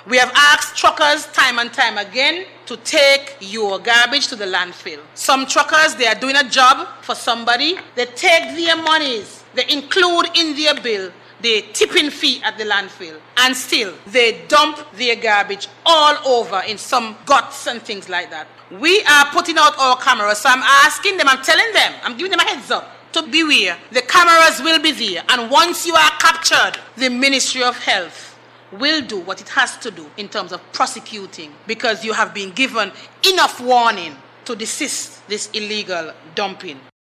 We have asked truckers time and time again to take your garbage to the landfill. Some truckers, they are doing a job for somebody. They take their monies, they include in their bill the tipping fee at the landfill, and still they dump their garbage all over in some guts and things like that. We are putting out our cameras, so I'm asking them, I'm telling them, I'm giving them a heads up to beware. The cameras will be there, and once you are captured, the Ministry of Health will do what it has to do in terms of prosecuting, because you have been given enough warning to desist this illegal dumping.